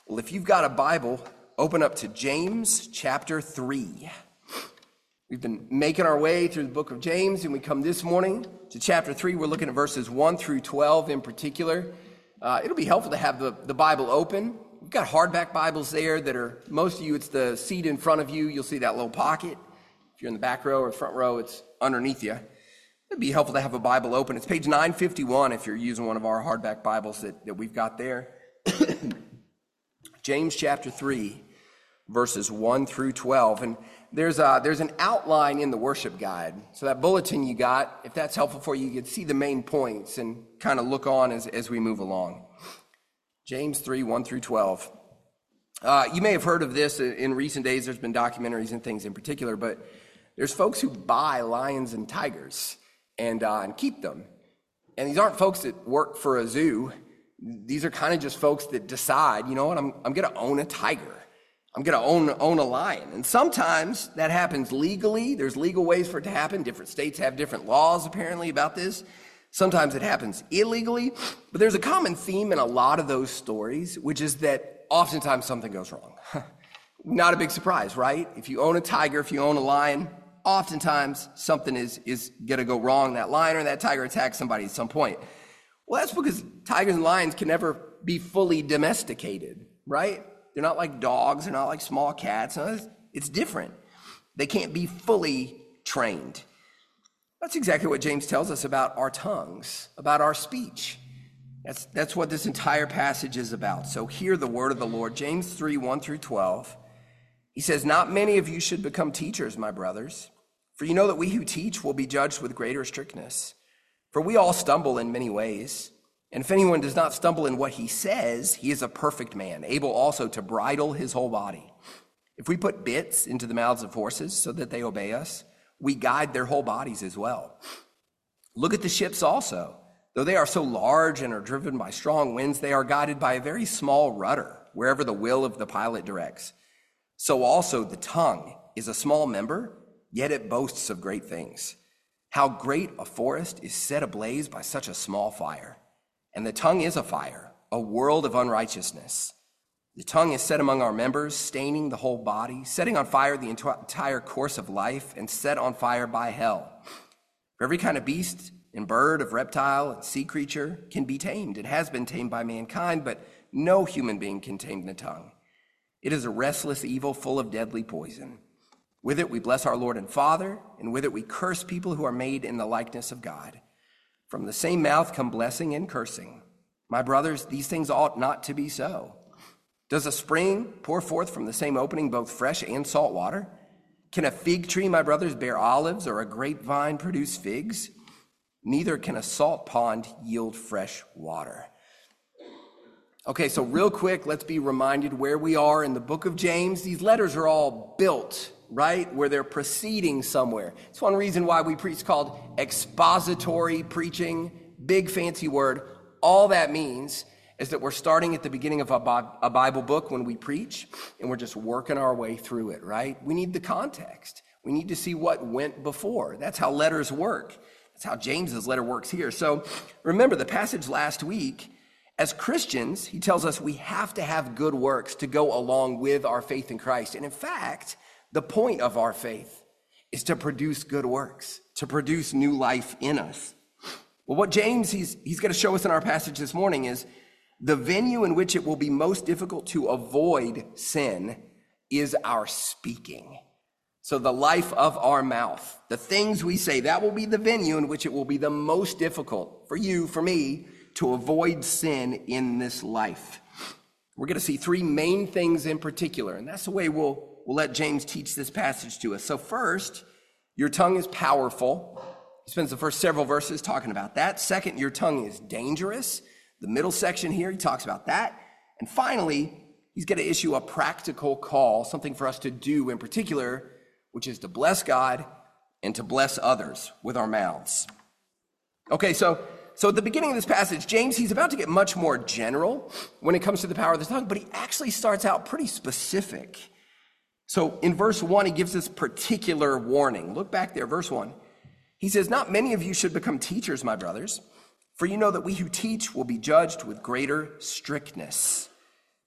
Well, if you've got a Bible, open up to James chapter 3. We've been making our way through the book of James, and we come this morning to chapter 3. We're looking at verses 1 through 12 in particular. It'll be helpful to have the Bible open. We've got hardback Bibles there that are, most of you, it's the seat in front of you. You'll see that little pocket. If you're in the back row or front row, it's underneath you. It'd be helpful to have a Bible open. It's page 951 if you're using one of our hardback Bibles that we've got there. James chapter 3, verses 1 through 12. And there's an outline in the worship guide. So that bulletin you got, if that's helpful for you, you can see the main points and kind of look on as we move along. James 3, 1 through 12. You may have heard of this in recent days. There's been documentaries and things in particular, but there's folks who buy lions and tigers and keep them. And these aren't folks that work for a zoo. These are kind of just folks that decide, you know what, I'm going to own a tiger. I'm going to own a lion. And sometimes that happens legally. There's legal ways for it to happen. Different states have different laws, apparently, about this. Sometimes it happens illegally. But there's a common theme in a lot of those stories, which is that oftentimes something goes wrong. Not a big surprise, right? If you own a tiger, if you own a lion, oftentimes something is going to go wrong. That lion or that tiger attacks somebody at some point. Well, that's because tigers and lions can never be fully domesticated, right? They're not like dogs. They're not like small cats. It's different. They can't be fully trained. That's exactly what James tells us about our tongues, about our speech. That's what this entire passage is about. So hear the word of the Lord. James 3, 1 through 12. He says, "Not many of you should become teachers, my brothers, for you know that we who teach will be judged with greater strictness. For we all stumble in many ways. And if anyone does not stumble in what he says, he is a perfect man, able also to bridle his whole body. If we put bits into the mouths of horses so that they obey us, we guide their whole bodies as well. Look at the ships also. Though they are so large and are driven by strong winds, they are guided by a very small rudder, wherever the will of the pilot directs. So also the tongue is a small member, yet it boasts of great things. How great a forest is set ablaze by such a small fire. And the tongue is a fire, a world of unrighteousness. The tongue is set among our members, staining the whole body, setting on fire the entire course of life, and set on fire by hell. For every kind of beast and bird, of reptile and sea creature can be tamed. It has been tamed by mankind, but no human being can tame the tongue. It is a restless evil full of deadly poison. With it we bless our Lord and Father, and with it we curse people who are made in the likeness of God. From the same mouth come blessing and cursing. My brothers, these things ought not to be so. Does a spring pour forth from the same opening both fresh and salt water? Can a fig tree, my brothers, bear olives, or a grapevine produce figs? Neither can a salt pond yield fresh water." Okay, so real quick, let's be reminded where we are in the book of James. These letters are all built, right, where they're proceeding somewhere. It's one reason why we preach called expository preaching, big fancy word. All that means is that we're starting at the beginning of a Bible book when we preach, and we're just working our way through it, right? We need the context. We need to see what went before. That's how letters work. That's how James's letter works here. So remember the passage last week. As Christians, he tells us we have to have good works to go along with our faith in Christ. And in fact, the point of our faith is to produce good works, to produce new life in us. Well, what James, he's going to show us in our passage this morning is the venue in which it will be most difficult to avoid sin is our speaking. So the life of our mouth, the things we say, that will be the venue in which it will be the most difficult for you, for me, to avoid sin in this life. We're going to see three main things in particular, and that's the way we'll let James teach this passage to us. So first, your tongue is powerful. He spends the first several verses talking about that. Second, your tongue is dangerous. The middle section here, he talks about that. And finally, he's going to issue a practical call, something for us to do in particular, which is to bless God and to bless others with our mouths. Okay, so at the beginning of this passage, James, he's about to get much more general when it comes to the power of the tongue, but he actually starts out pretty specific. So in verse 1, he gives this particular warning. Look back there, verse 1. He says, "Not many of you should become teachers, my brothers, for you know that we who teach will be judged with greater strictness."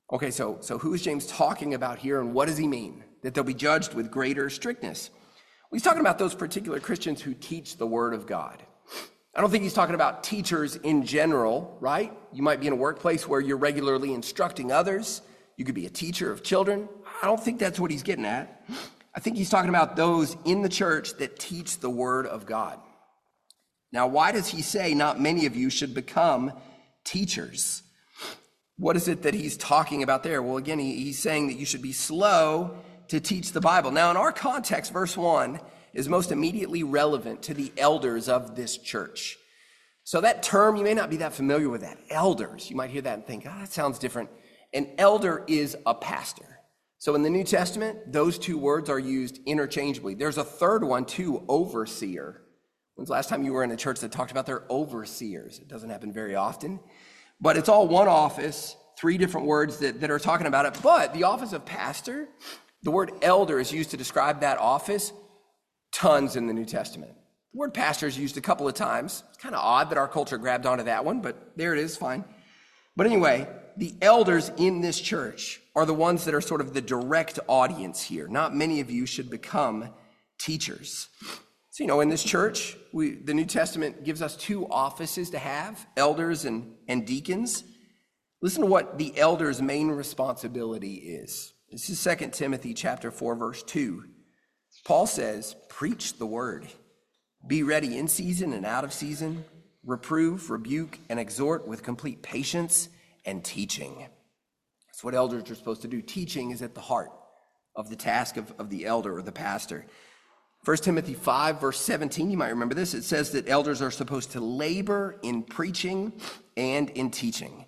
Okay, so who is James talking about here, and what does he mean? That they'll be judged with greater strictness. Well, he's talking about those particular Christians who teach the Word of God. I don't think he's talking about teachers in general, right? You might be in a workplace where you're regularly instructing others. You could be a teacher of children. I don't think that's what he's getting at. I think he's talking about those in the church that teach the Word of God. Now, why does he say not many of you should become teachers? What is it that he's talking about there? Well, again, he's saying that you should be slow to teach the Bible. Now, in our context, verse 1 is most immediately relevant to the elders of this church. So that term, you may not be that familiar with that. Elders, you might hear that and think, that sounds different. An elder is a pastor. So in the New Testament, those two words are used interchangeably. There's a third one too, overseer. When's the last time you were in a church that talked about their overseers? It doesn't happen very often. But it's all one office, three different words that are talking about it. But the office of pastor, the word elder is used to describe that office tons in the New Testament. The word pastor is used a couple of times. It's kind of odd that our culture grabbed onto that one, but there it is, fine. But anyway, the elders in this church are the ones that are sort of the direct audience here. Not many of you should become teachers. So, in this church, the New Testament gives us two offices to have, elders and deacons. Listen to what the elders' main responsibility is. This is 2 Timothy chapter 4, verse 2. Paul says, preach the word. Be ready in season and out of season. Reprove, rebuke, and exhort with complete patience and teaching. That's what elders are supposed to do. Teaching is at the heart of the task of the elder or the pastor. 1 Timothy 5, verse 17, you might remember this. It says that elders are supposed to labor in preaching and in teaching.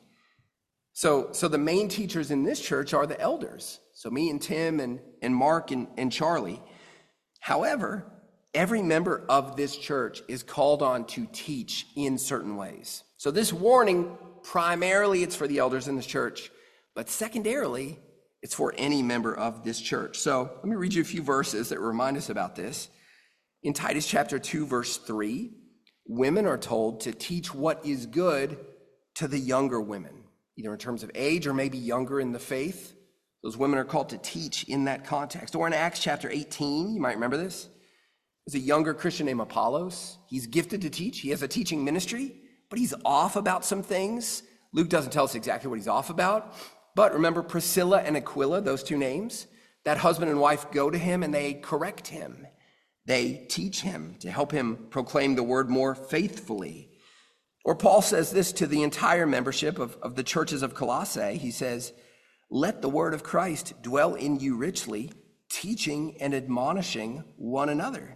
So the main teachers in this church are the elders. So me and Tim and Mark and Charlie. However, every member of this church is called on to teach in certain ways. So this warning, primarily it's for the elders in this church, but secondarily, it's for any member of this church. So let me read you a few verses that remind us about this. In Titus chapter 2, verse 3, women are told to teach what is good to the younger women, either in terms of age or maybe younger in the faith. Those women are called to teach in that context. Or in Acts chapter 18, you might remember this. There's a younger Christian named Apollos. He's gifted to teach. He has a teaching ministry, but he's off about some things. Luke doesn't tell us exactly what he's off about. But remember Priscilla and Aquila, those two names? That husband and wife go to him and they correct him. They teach him to help him proclaim the word more faithfully. Or Paul says this to the entire membership of the churches of Colossae. He says, let the word of Christ dwell in you richly, teaching and admonishing one another.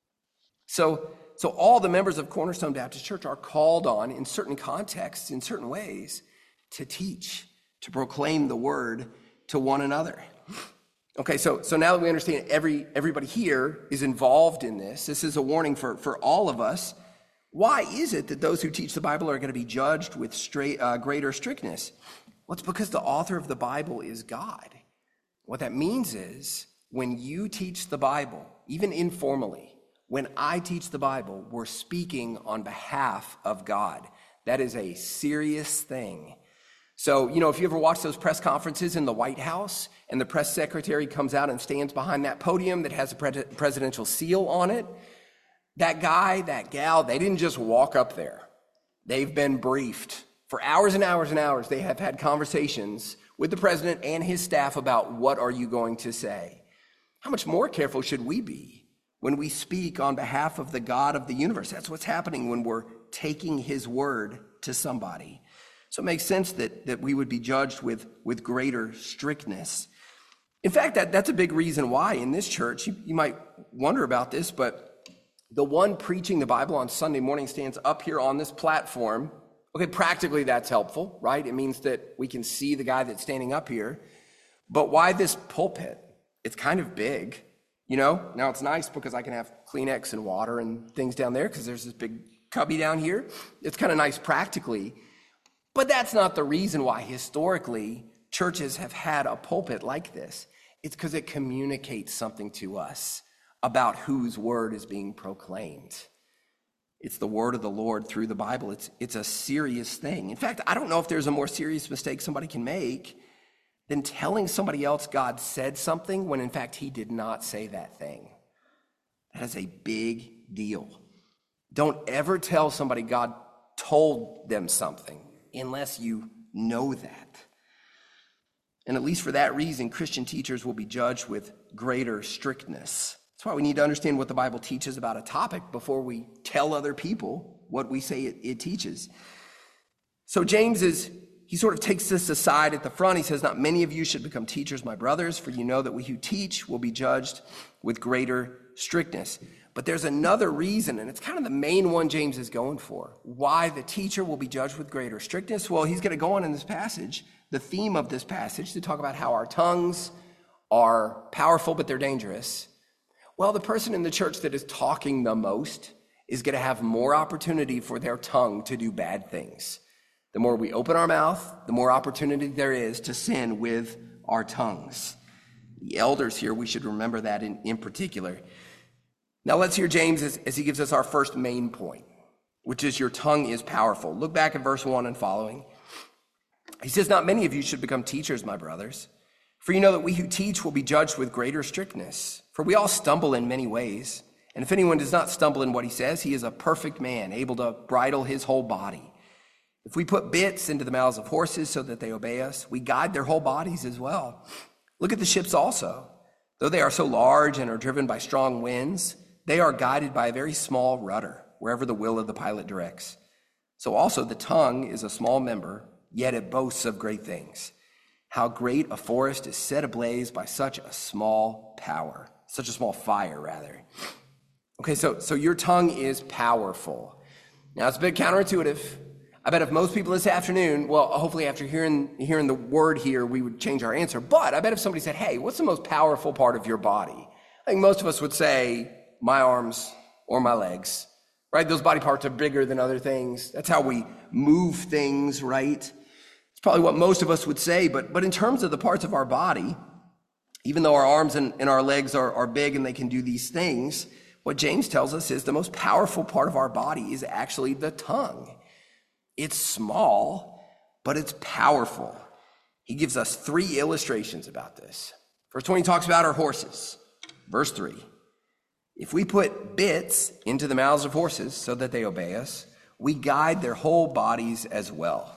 So all the members of Cornerstone Baptist Church are called on in certain contexts, in certain ways, to teach, to proclaim the word to one another. Okay, so now that we understand everybody here is involved in this, this is a warning for all of us. Why is it that those who teach the Bible are going to be judged with greater strictness? Well, it's because the author of the Bible is God. What that means is when you teach the Bible, even informally, when I teach the Bible, we're speaking on behalf of God. That is a serious thing. So, if you ever watch those press conferences in the White House and the press secretary comes out and stands behind that podium that has a presidential seal on it, that guy, that gal, they didn't just walk up there. They've been briefed. For hours and hours and hours, they have had conversations with the president and his staff about what are you going to say. How much more careful should we be when we speak on behalf of the God of the universe? That's what's happening when we're taking his word to somebody. So it makes sense that we would be judged with greater strictness. In fact, that's a big reason why in this church, you might wonder about this, but the one preaching the Bible on Sunday morning stands up here on this platform. Okay, practically that's helpful, right? It means that we can see the guy that's standing up here. But why this pulpit? It's kind of big, Now it's nice because I can have Kleenex and water and things down there because there's this big cubby down here. It's kind of nice practically. But that's not the reason why historically churches have had a pulpit like this. It's because it communicates something to us about whose word is being proclaimed. It's the word of the Lord through the Bible. It's a serious thing. In fact, I don't know if there's a more serious mistake somebody can make than telling somebody else God said something when in fact he did not say that thing. That is a big deal. Don't ever tell somebody God told them something unless you know that. And at least for that reason, Christian teachers will be judged with greater strictness. That's why we need to understand what the Bible teaches about a topic before we tell other people what we say it teaches. So James he sort of takes this aside at the front. He says, not many of you should become teachers, my brothers, for you know that we who teach will be judged with greater strictness. But there's another reason, and it's kind of the main one James is going for, why the teacher will be judged with greater strictness. Well, he's going to go on in this passage, the theme of this passage, to talk about how our tongues are powerful, but they're dangerous. Well, the person in the church that is talking the most is going to have more opportunity for their tongue to do bad things. The more we open our mouth, the more opportunity there is to sin with our tongues. The elders here, we should remember that in particular. Now let's hear James as he gives us our first main point, which is your tongue is powerful. Look back at verse 1 and following. He says, not many of you should become teachers, my brothers, for you know that we who teach will be judged with greater strictness. For we all stumble in many ways, and if anyone does not stumble in what he says, he is a perfect man, able to bridle his whole body. If we put bits into the mouths of horses so that they obey us, we guide their whole bodies as well. Look at the ships also. Though they are so large and are driven by strong winds, they are guided by a very small rudder, wherever the will of the pilot directs. So also the tongue is a small member, yet it boasts of great things. How great a forest is set ablaze by such a small fire, rather. Okay, so your tongue is powerful. Now, it's a bit counterintuitive. I bet if most people this afternoon, well, hopefully after hearing the word here, we would change our answer. But I bet if somebody said, hey, what's the most powerful part of your body? I think most of us would say my arms or my legs, right? Those body parts are bigger than other things. That's how we move things, right? It's probably what most of us would say. But in terms of the parts of our body, even though our arms and our legs are big and they can do these things, what James tells us is the most powerful part of our body is actually the tongue. It's small, but it's powerful. He gives us 3 illustrations about this. Verse 20 talks about our horses. Verse 3, if we put bits into the mouths of horses so that they obey us, we guide their whole bodies as well.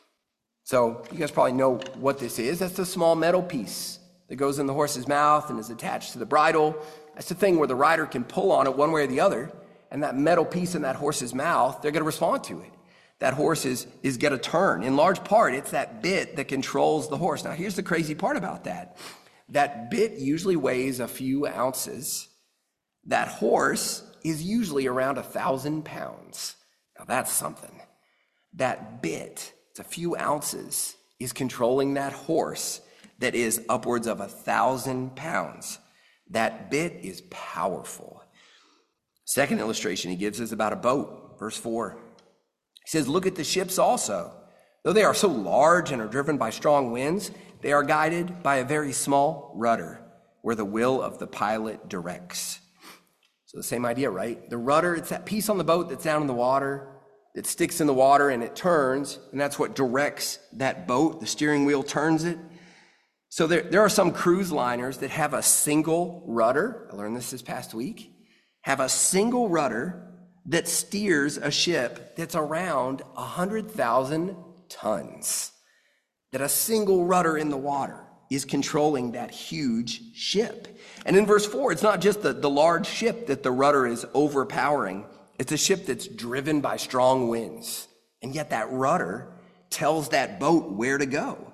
So you guys probably know what this is. That's the small metal piece that goes in the horse's mouth and is attached to the bridle. That's the thing where the rider can pull on it one way or the other, and that metal piece in that horse's mouth, they're going to respond to it. That horse is going to turn. In large part, it's that bit that controls the horse. Now, here's the crazy part about that. That bit usually weighs a few ounces. That horse is usually around 1,000 pounds. Now, that's something. That bit, it's a few ounces, is controlling that horse that is upwards of 1,000 pounds. That bit is powerful. Second illustration he gives is about a boat. Verse 4. He says, look at the ships also. Though they are so large and are driven by strong winds, they are guided by a very small rudder where the will of the pilot directs. So the same idea, right? The rudder, it's that piece on the boat that's down in the water, that sticks in the water and it turns, and that's what directs that boat. The steering wheel turns it. So there are some cruise liners that have a single rudder. I learned this past week. Have a single rudder that steers a ship that's around 100,000 tons. That a single rudder in the water is controlling that huge ship. And in verse 4, it's not just the large ship that the rudder is overpowering. It's a ship that's driven by strong winds. And yet that rudder tells that boat where to go.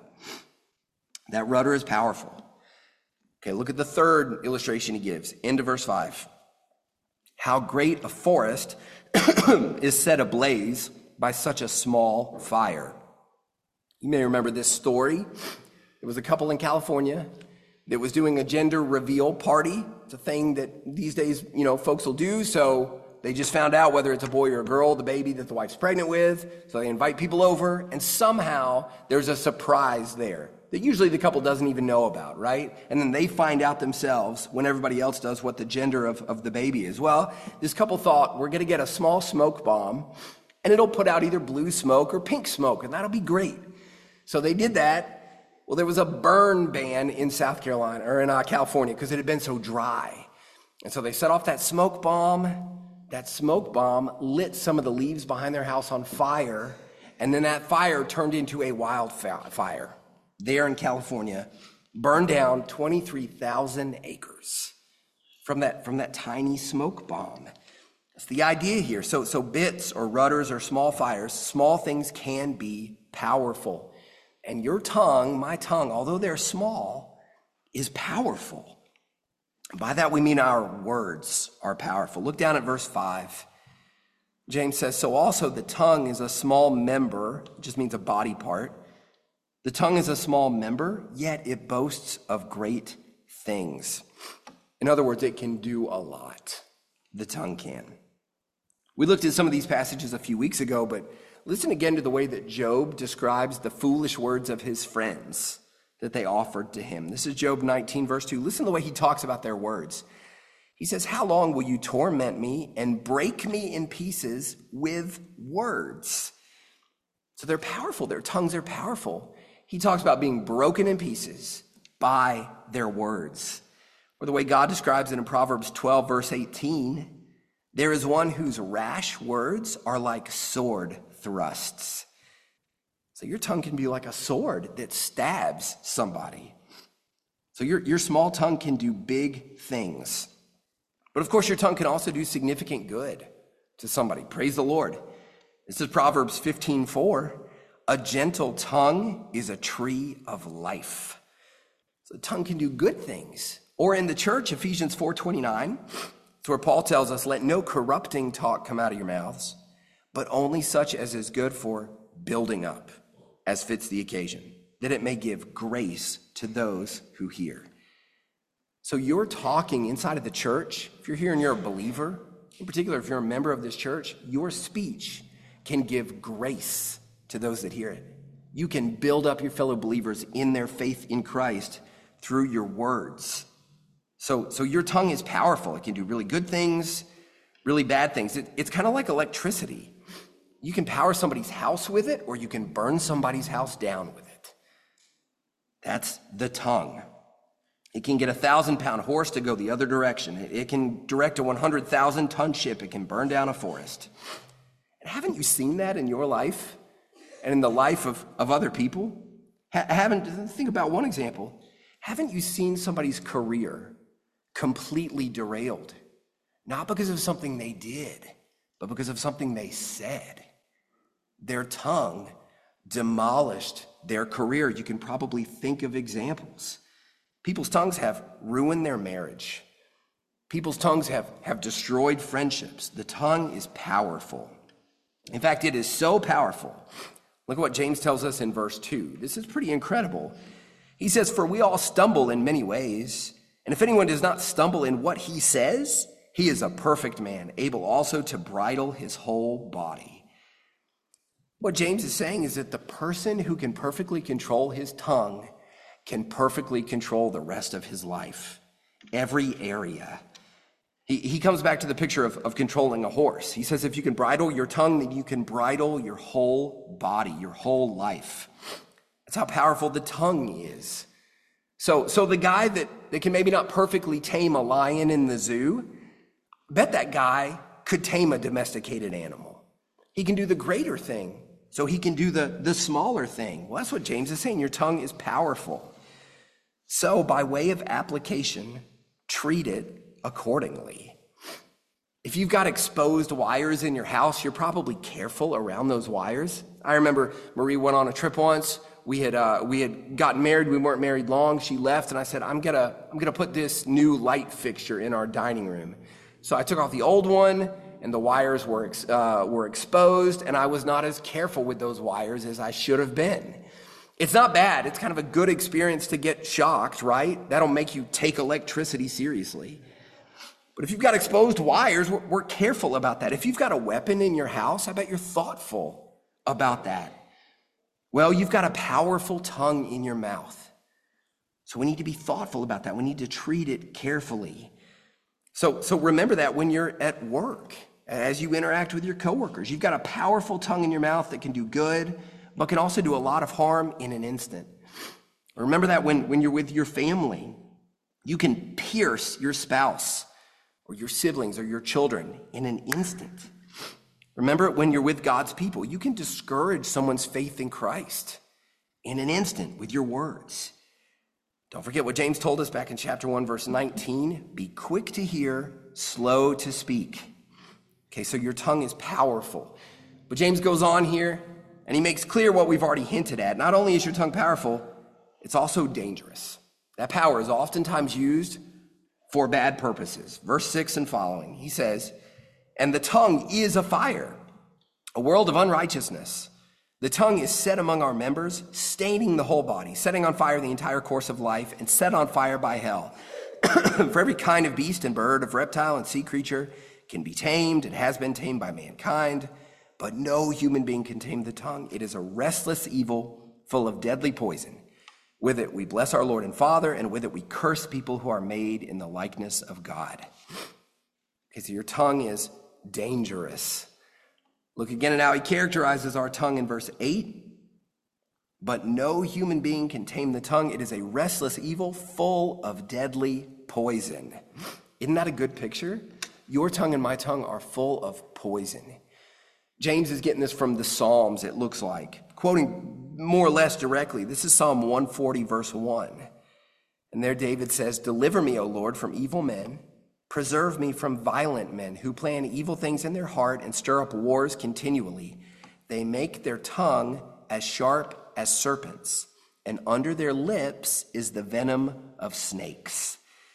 That rudder is powerful. Okay, look at the third illustration he gives. Into verse 5. How great a forest is set ablaze by such a small fire. You may remember this story. It was a couple in California that was doing a gender reveal party. It's a thing that these days, folks will do. So they just found out whether it's a boy or a girl, the baby that the wife's pregnant with. So they invite people over, and somehow there's a surprise there that usually the couple doesn't even know about, right? And then they find out themselves when everybody else does what the gender of the baby is. Well, this couple thought, we're going to get a small smoke bomb, and it'll put out either blue smoke or pink smoke, and that'll be great. So they did that. Well, there was a burn ban in South Carolina, or in California, because it had been so dry. And so they set off that smoke bomb. That smoke bomb lit some of the leaves behind their house on fire, and then that fire turned into a wildfire there in California, burned down 23,000 acres from that tiny smoke bomb. That's the idea here. So bits or rudders or small fires, small things can be powerful. And your tongue, my tongue, although they're small, is powerful. By that we mean our words are powerful. Look down at verse 5. James says, so also the tongue is a small member, it just means a body part. The tongue is a small member, yet it boasts of great things. In other words, it can do a lot. The tongue can. We looked at some of these passages a few weeks ago, but listen again to the way that Job describes the foolish words of his friends that they offered to him. This is Job 19, verse 2. Listen to the way he talks about their words. He says, how long will you torment me and break me in pieces with words? So they're powerful. Their tongues are powerful. He talks about being broken in pieces by their words. Or the way God describes it in Proverbs 12, verse 18, there is one whose rash words are like sword thrusts. So your tongue can be like a sword that stabs somebody. So your small tongue can do big things. But of course, your tongue can also do significant good to somebody. Praise the Lord. This is Proverbs 15:4. A gentle tongue is a tree of life. So the tongue can do good things. Or in the church, Ephesians 4:29, it's where Paul tells us, let no corrupting talk come out of your mouths, but only such as is good for building up, as fits the occasion, that it may give grace to those who hear. So you're talking inside of the church, if you're here and you're a believer, in particular, if you're a member of this church, your speech can give grace to those that hear it. You can build up your fellow believers in their faith in Christ through your words. So your tongue is powerful. It can do really good things, really bad things. It's kind of like electricity. You can power somebody's house with it, or you can burn somebody's house down with it. That's the tongue. It can get a 1,000-pound horse to go the other direction. It can direct a 100,000-ton ship. It can burn down a forest. And haven't you seen that in your life and in the life of other people? Think about one example. Haven't you seen somebody's career completely derailed? Not because of something they did, but because of something they said. Their tongue demolished their career. You can probably think of examples. People's tongues have ruined their marriage. People's tongues have destroyed friendships. The tongue is powerful. In fact, it is so powerful. Look at what James tells us in verse 2. This is pretty incredible. He says, for we all stumble in many ways, and if anyone does not stumble in what he says, he is a perfect man, able also to bridle his whole body. What James is saying is that the person who can perfectly control his tongue can perfectly control the rest of his life, every area. He comes back to the picture of controlling a horse. He says if you can bridle your tongue, then you can bridle your whole body, your whole life. That's how powerful the tongue is. So the guy that can maybe not perfectly tame a lion in the zoo, bet that guy could tame a domesticated animal. He can do the greater thing, so he can do the smaller thing. Well, that's what James is saying. Your tongue is powerful. So by way of application, treat it accordingly. If you've got exposed wires in your house, you're probably careful around those wires. I remember Marie went on a trip once. We had gotten married. We weren't married long. She left, and I said, I'm gonna put this new light fixture in our dining room. So I took off the old one, and the wires were exposed, and I was not as careful with those wires as I should have been. It's not bad. It's kind of a good experience to get shocked, right? That'll make you take electricity seriously. But if you've got exposed wires, we're careful about that. If you've got a weapon in your house, I bet you're thoughtful about that. Well, you've got a powerful tongue in your mouth. So we need to be thoughtful about that. We need to treat it carefully. So remember that when you're at work, as you interact with your coworkers, you've got a powerful tongue in your mouth that can do good, but can also do a lot of harm in an instant. Remember that when you're with your family, you can pierce your spouse or your siblings or your children in an instant. Remember it when you're with God's people. You can discourage someone's faith in Christ in an instant with your words. Don't forget what James told us back in chapter 1, verse 19. Be quick to hear, slow to speak. Okay, so your tongue is powerful. But James goes on here, and he makes clear what we've already hinted at. Not only is your tongue powerful, it's also dangerous. That power is oftentimes used for bad purposes. Verse 6 and following, he says, and the tongue is a fire, a world of unrighteousness. The tongue is set among our members, staining the whole body, setting on fire the entire course of life, and set on fire by hell. For every kind of beast and bird, of reptile and sea creature can be tamed and has been tamed by mankind, but no human being can tame the tongue. It is a restless evil full of deadly poison. With it we bless our Lord and Father, and with it we curse people who are made in the likeness of God. Okay, so your tongue is dangerous. Look again at how he characterizes our tongue in verse 8. But no human being can tame the tongue. It is a restless evil full of deadly poison. Isn't that a good picture? Your tongue and my tongue are full of poison. James is getting this from the Psalms, it looks like. Quoting more or less directly, this is Psalm 140, verse 1. And there David says, deliver me, O Lord, from evil men. Preserve me from violent men who plan evil things in their heart and stir up wars continually. They make their tongue as sharp as serpents, and under their lips is the venom of snakes.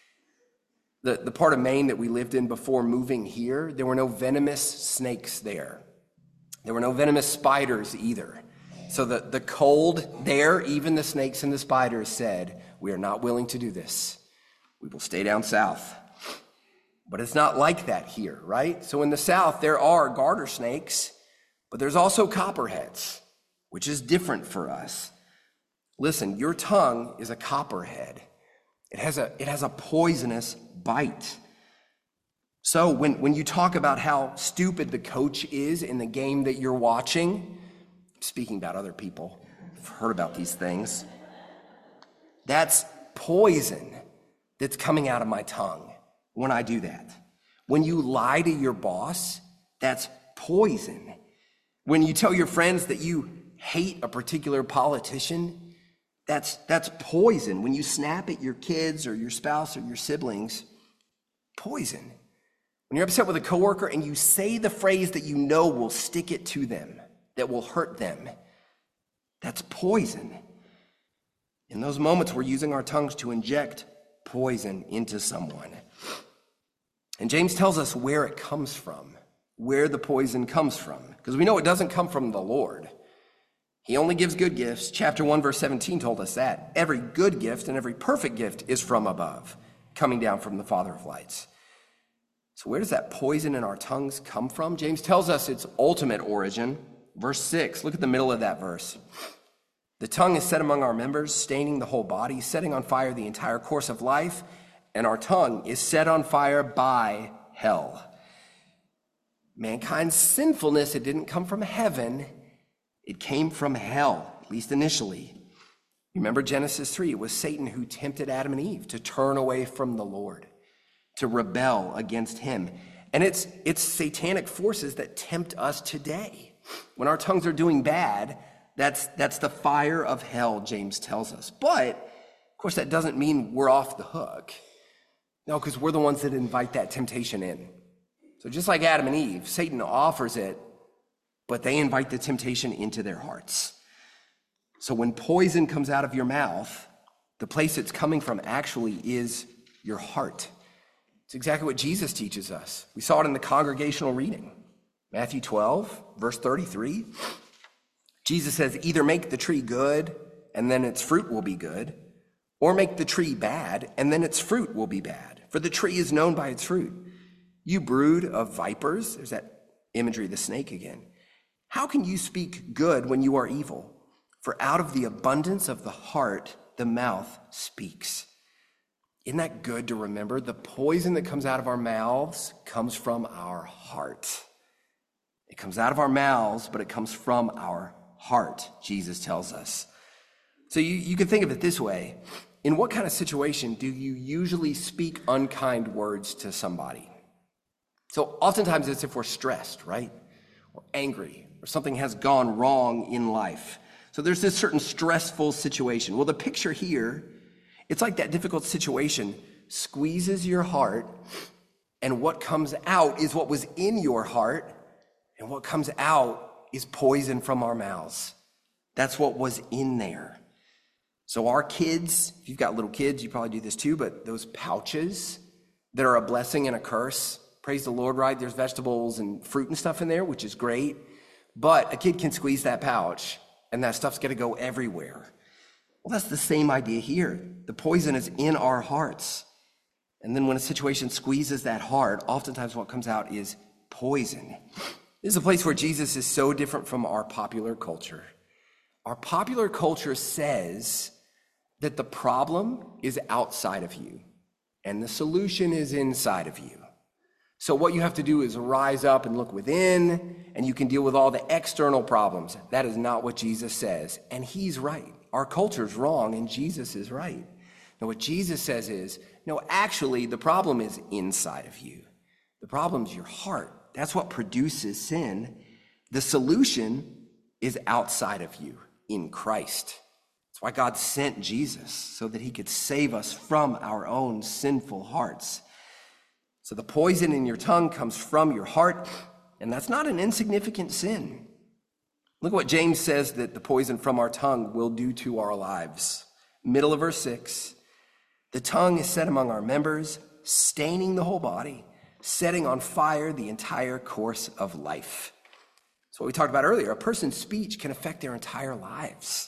The part of Maine that we lived in before moving here, there were no venomous snakes there. There were no venomous spiders either. So the cold there, even the snakes and the spiders said, we are not willing to do this. We will stay down south. But it's not like that here, right? So in the south, there are garter snakes, but there's also copperheads, which is different for us. Listen, your tongue is a copperhead. It has a poisonous bite. So when you talk about how stupid the coach is in the game that you're watching, speaking about other people, I've heard about these things, that's poison that's coming out of my tongue when I do that. When you lie to your boss, that's poison. When you tell your friends that you hate a particular politician, that's poison. When you snap at your kids or your spouse or your siblings, poison. When you're upset with a coworker and you say the phrase that you know will stick it to them, that will hurt them, that's poison. In those moments, we're using our tongues to inject poison into someone. And James tells us where it comes from, where the poison comes from, because we know it doesn't come from the Lord. He only gives good gifts. Chapter 1, verse 17 told us that. Every good gift and every perfect gift is from above, coming down from the Father of lights. So where does that poison in our tongues come from? James tells us its ultimate origin. Verse 6, look at the middle of that verse. The tongue is set among our members, staining the whole body, setting on fire the entire course of life, and our tongue is set on fire by hell. Mankind's sinfulness, it didn't come from heaven, it came from hell, at least initially. Remember Genesis 3, it was Satan who tempted Adam and Eve to turn away from the Lord, to rebel against him. And it's satanic forces that tempt us today. When our tongues are doing bad, that's the fire of hell, James tells us. But, of course, that doesn't mean we're off the hook. No, because we're the ones that invite that temptation in. So just like Adam and Eve, Satan offers it, but they invite the temptation into their hearts. So when poison comes out of your mouth, the place it's coming from actually is your heart. It's exactly what Jesus teaches us. We saw it in the congregational reading. Matthew 12, verse 33. Jesus says, either make the tree good, and then its fruit will be good, or make the tree bad, and then its fruit will be bad. For the tree is known by its fruit. You brood of vipers, there's that imagery of the snake again. How can you speak good when you are evil? For out of the abundance of the heart, the mouth speaks. Isn't that good to remember? The poison that comes out of our mouths comes from our heart. It comes out of our mouths, but it comes from our heart, Jesus tells us. So you can think of it this way. In what kind of situation do you usually speak unkind words to somebody? So oftentimes it's if we're stressed, right? Or angry, or something has gone wrong in life. So there's this certain stressful situation. Well, the picture here, it's like that difficult situation squeezes your heart, and what comes out is what was in your heart, and what comes out is poison from our mouths. That's what was in there. So our kids, if you've got little kids, you probably do this too, but those pouches that are a blessing and a curse, praise the Lord, right? There's vegetables and fruit and stuff in there, which is great. But a kid can squeeze that pouch and that stuff's going to go everywhere. Well, that's the same idea here. The poison is in our hearts. And then when a situation squeezes that heart, oftentimes what comes out is poison. This is a place where Jesus is so different from our popular culture. Our popular culture says that the problem is outside of you and the solution is inside of you. So what you have to do is rise up and look within, and you can deal with all the external problems. That is not what Jesus says, and he's right. Our culture is wrong, and Jesus is right. Now, what Jesus says is, no, actually, the problem is inside of you. The problem is your heart. That's what produces sin. The solution is outside of you in Christ. That's why God sent Jesus, so that he could save us from our own sinful hearts. So the poison in your tongue comes from your heart, and that's not an insignificant sin. Look what James says that the poison from our tongue will do to our lives. Middle of verse 6, the tongue is set among our members, staining the whole body, setting on fire the entire course of life. That's what we talked about earlier. A person's speech can affect their entire lives.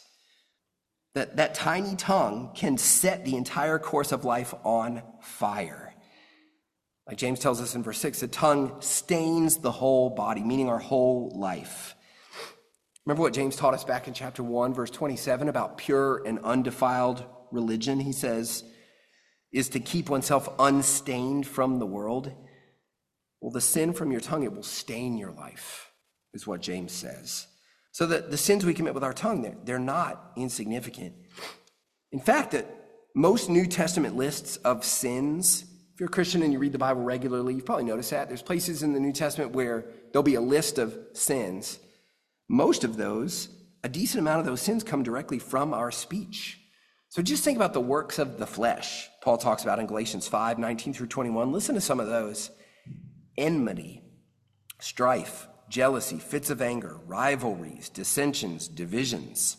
That tiny tongue can set the entire course of life on fire. Like James tells us in verse 6, the tongue stains the whole body, meaning our whole life. Remember what James taught us back in chapter 1, verse 27 about pure and undefiled religion? He says, is to keep oneself unstained from the world. Well, the sin from your tongue, it will stain your life, is what James says. So that the sins we commit with our tongue, they're not insignificant. In fact, that most New Testament lists of sins, if you're a Christian and you read the Bible regularly, you've probably noticed that. There's places in the New Testament where there'll be a list of sins. Most of those, a decent amount of those sins come directly from our speech. So just think about the works of the flesh Paul talks about in Galatians 5, 19 through 21. Listen to some of those. Enmity, strife, jealousy, fits of anger, rivalries, dissensions, divisions.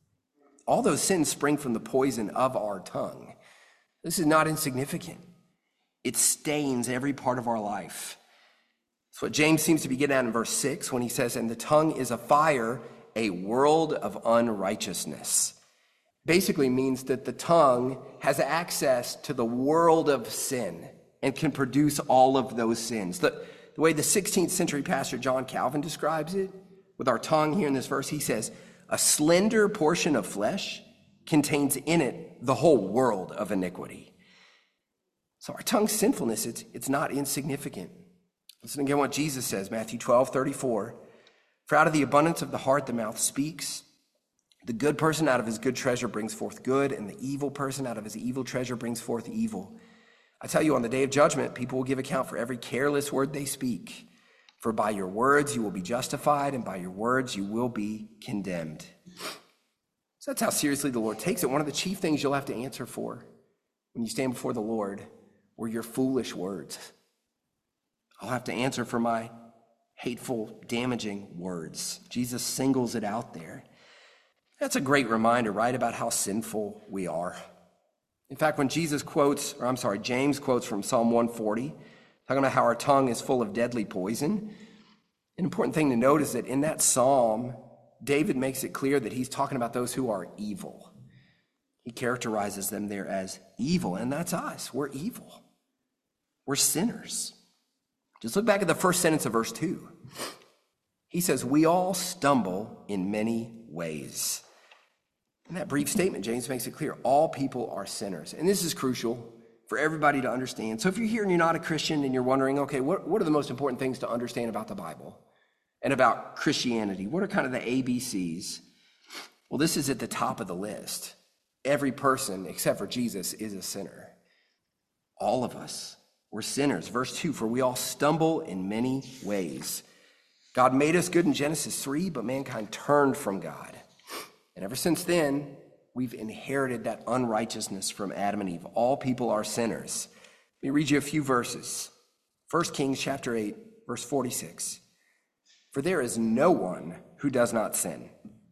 All those sins spring from the poison of our tongue. This is not insignificant. It stains every part of our life. That's what James seems to be getting at in verse 6 when he says, and the tongue is a fire, a world of unrighteousness. Basically means that the tongue has access to the world of sin and can produce all of those sins. The way the 16th century pastor John Calvin describes it, with our tongue here in this verse, he says, a slender portion of flesh contains in it the whole world of iniquity. So our tongue's sinfulness, it's not insignificant. Listen again what Jesus says, Matthew 12, 34. For out of the abundance of the heart, the mouth speaks. The good person out of his good treasure brings forth good, and the evil person out of his evil treasure brings forth evil. I tell you, on the day of judgment, people will give account for every careless word they speak. For by your words you will be justified, and by your words you will be condemned. So that's how seriously the Lord takes it. One of the chief things you'll have to answer for when you stand before the Lord were your foolish words. I'll have to answer for my hateful, damaging words. Jesus singles it out there. That's a great reminder, right, about how sinful we are. In fact, when James quotes from Psalm 140, talking about how our tongue is full of deadly poison, an important thing to note is that in that psalm, David makes it clear that he's talking about those who are evil. He characterizes them there as evil, and that's us. We're evil. We're sinners. Just look back at the first sentence of verse 2. He says, we all stumble in many ways. In that brief statement, James makes it clear all people are sinners. And this is crucial for everybody to understand. So if you're here and you're not a Christian and you're wondering, okay, what are the most important things to understand about the Bible and about Christianity? What are kind of the ABCs? Well, this is at the top of the list. Every person, except for Jesus, is a sinner. All of us, we're sinners. Verse 2, for we all stumble in many ways. God made us good in Genesis 3, but mankind turned from God. And ever since then, we've inherited that unrighteousness from Adam and Eve. All people are sinners. Let me read you a few verses. 1 Kings chapter 8, verse 46. For there is no one who does not sin.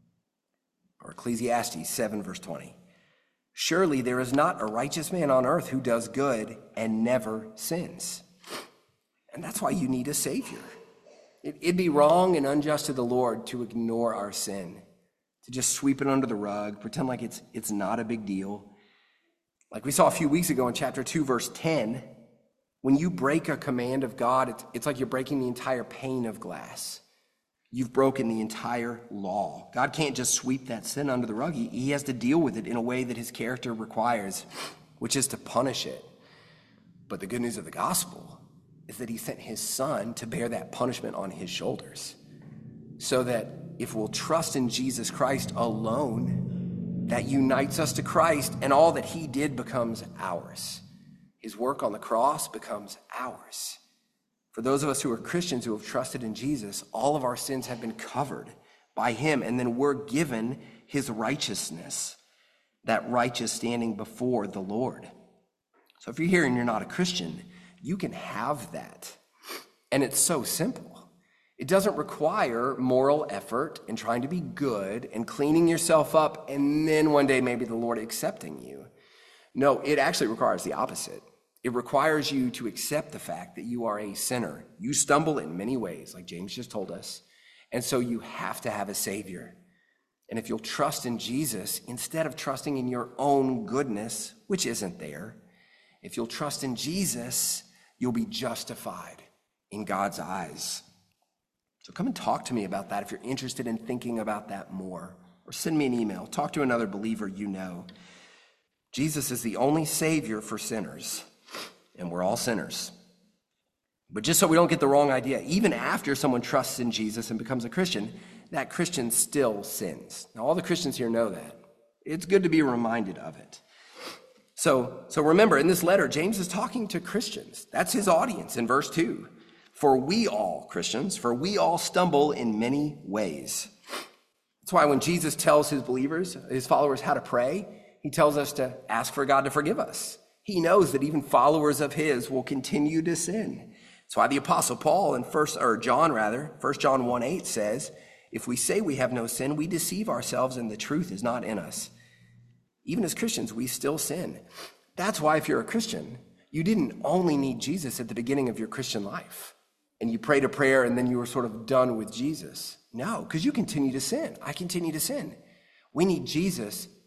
Or Ecclesiastes 7, verse 20. Surely there is not a righteous man on earth who does good and never sins. And that's why you need a Savior. It'd be wrong and unjust to the Lord to ignore our sin, to just sweep it under the rug, pretend like it's not a big deal. Like we saw a few weeks ago in chapter 2, verse 10, when you break a command of God, it's like you're breaking the entire pane of glass. You've broken the entire law. God can't just sweep that sin under the rug. He has to deal with it in a way that his character requires, which is to punish it. But the good news of the gospel is that he sent his son to bear that punishment on his shoulders, so that if we'll trust in Jesus Christ alone, that unites us to Christ, and all that he did becomes ours. His work on the cross becomes ours. For those of us who are Christians who have trusted in Jesus, all of our sins have been covered by him, and then we're given his righteousness, that righteous standing before the Lord. So if you're here and you're not a Christian, you can have that. And it's so simple. It doesn't require moral effort and trying to be good and cleaning yourself up and then one day maybe the Lord accepting you. No, it actually requires the opposite. It requires you to accept the fact that you are a sinner. You stumble in many ways, like James just told us. And so you have to have a Savior. And if you'll trust in Jesus, instead of trusting in your own goodness, which isn't there, if you'll trust in Jesus, you'll be justified in God's eyes. So come and talk to me about that if you're interested in thinking about that more. Or send me an email. Talk to another believer you know. Jesus is the only Savior for sinners. And we're all sinners. But just so we don't get the wrong idea, even after someone trusts in Jesus and becomes a Christian, that Christian still sins. Now, all the Christians here know that. It's good to be reminded of it. So remember, in this letter, James is talking to Christians. That's his audience in verse 2. For we all, Christians, for we all stumble in many ways. That's why when Jesus tells his believers, his followers, how to pray, he tells us to ask for God to forgive us. He knows that even followers of his will continue to sin. That's why the Apostle Paul in 1 John 1:8 says, if we say we have no sin, we deceive ourselves and the truth is not in us. Even as Christians, we still sin. That's why if you're a Christian, you didn't only need Jesus at the beginning of your Christian life and you prayed a prayer and then you were sort of done with Jesus. No, because you continue to sin. I continue to sin. We need Jesus